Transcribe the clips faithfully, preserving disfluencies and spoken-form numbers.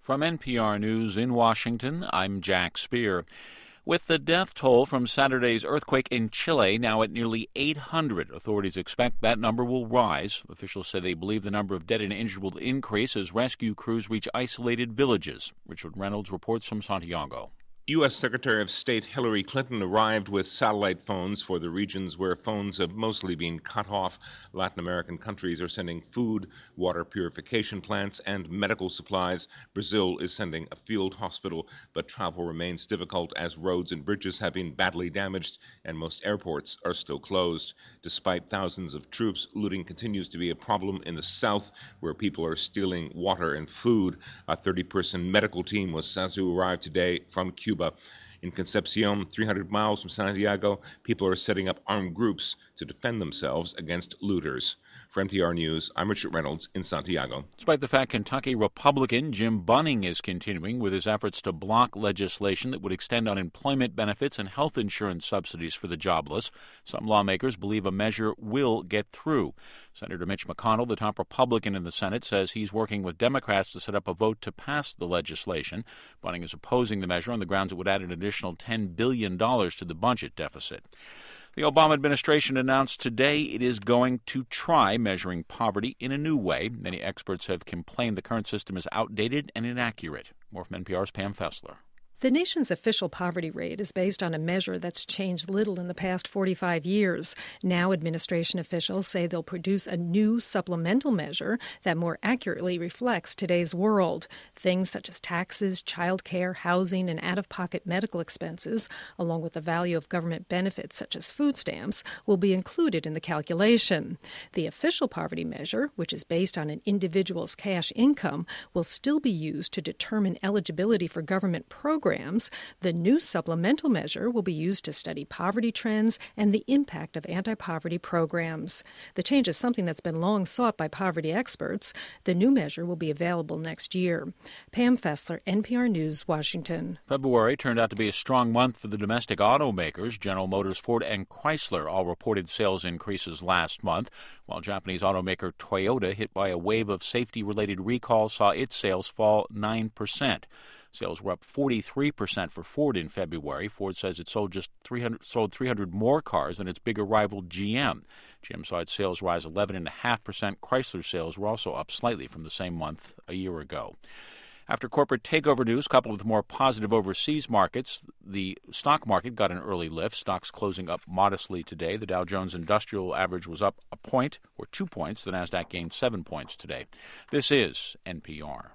From N P R News in Washington, I'm Jack Speer. With the death toll from Saturday's earthquake in Chile now at nearly eight hundred, authorities expect that number will rise. Officials say they believe the number of dead and injured will increase as rescue crews reach isolated villages. Richard Reynolds reports from Santiago. U S Secretary of State Hillary Clinton arrived with satellite phones for the regions where phones have mostly been cut off. Latin American countries are sending food, water purification plants, and medical supplies. Brazil is sending a field hospital, but travel remains difficult as roads and bridges have been badly damaged and most airports are still closed. Despite thousands of troops, looting continues to be a problem in the south, where people are stealing water and food. A thirty-person medical team was said to arrive today from Cuba. In Concepcion, three hundred miles from Santiago, people are setting up armed groups to defend themselves against looters. For N P R News, I'm Richard Reynolds in Santiago. Despite the fact Kentucky Republican Jim Bunning is continuing with his efforts to block legislation that would extend unemployment benefits and health insurance subsidies for the jobless, some lawmakers believe a measure will get through. Senator Mitch McConnell, the top Republican in the Senate, says he's working with Democrats to set up a vote to pass the legislation. Bunning is opposing the measure on the grounds it would add an additional ten billion dollars to the budget deficit. The Obama administration announced today it is going to try measuring poverty in a new way. Many experts have complained the current system is outdated and inaccurate. More from N P R's Pam Fessler. The nation's official poverty rate is based on a measure that's changed little in the past forty-five years. Now administration officials say they'll produce a new supplemental measure that more accurately reflects today's world. Things such as taxes, child care, housing, and out-of-pocket medical expenses, along with the value of government benefits such as food stamps, will be included in the calculation. The official poverty measure, which is based on an individual's cash income, will still be used to determine eligibility for government programs. The new supplemental measure will be used to study poverty trends and the impact of anti-poverty programs. The change is something that's been long sought by poverty experts. The new measure will be available next year. Pam Fessler, N P R News, Washington. February turned out to be a strong month for the domestic automakers. General Motors, Ford, and Chrysler all reported sales increases last month, while Japanese automaker Toyota, hit by a wave of safety-related recalls, saw its sales fall nine percent. Sales were up forty-three percent for Ford in February. Ford says it sold just three hundred, sold three hundred more cars than its bigger rival G M. G M saw its sales rise eleven point five percent. Chrysler's sales were also up slightly from the same month a year ago. After corporate takeover news coupled with more positive overseas markets, the stock market got an early lift. Stocks closing up modestly today. The Dow Jones Industrial Average was up a point or two points. The Nasdaq gained seven points today. This is N P R.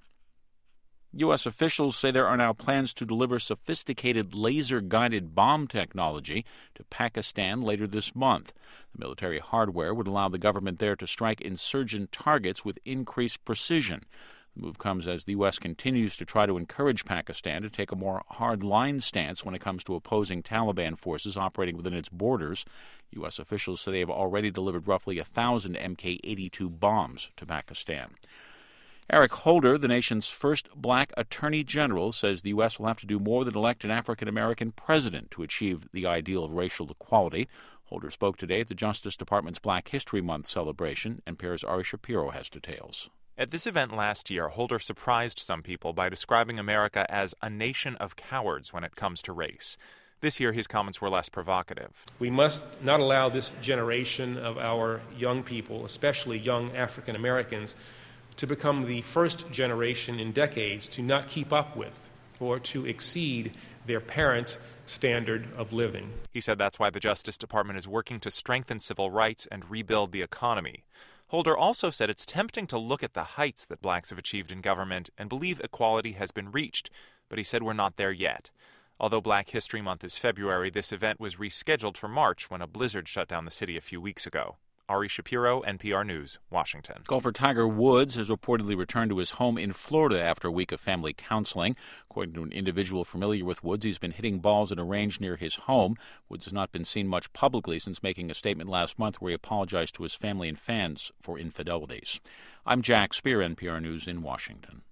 U S officials say there are now plans to deliver sophisticated laser-guided bomb technology to Pakistan later this month. The military hardware would allow the government there to strike insurgent targets with increased precision. The move comes as the U S continues to try to encourage Pakistan to take a more hard-line stance when it comes to opposing Taliban forces operating within its borders. U S officials say they have already delivered roughly one thousand M K eighty-two bombs to Pakistan. Eric Holder, the nation's first black attorney general, says the U S will have to do more than elect an African-American president to achieve the ideal of racial equality. Holder spoke today at the Justice Department's Black History Month celebration. N P R's Ari Shapiro has details. At this event last year, Holder surprised some people by describing America as a nation of cowards when it comes to race. This year, his comments were less provocative. We must not allow this generation of our young people, especially young African Americans, to become the first generation in decades to not keep up with or to exceed their parents' standard of living. He said that's why the Justice Department is working to strengthen civil rights and rebuild the economy. Holder also said it's tempting to look at the heights that blacks have achieved in government and believe equality has been reached, but he said we're not there yet. Although Black History Month is February, this event was rescheduled for March when a blizzard shut down the city a few weeks ago. Ari Shapiro, N P R News, Washington. Golfer Tiger Woods has reportedly returned to his home in Florida after a week of family counseling. According to an individual familiar with Woods, he's been hitting balls at a range near his home. Woods has not been seen much publicly since making a statement last month where he apologized to his family and fans for infidelities. I'm Jack Speer, N P R News in Washington.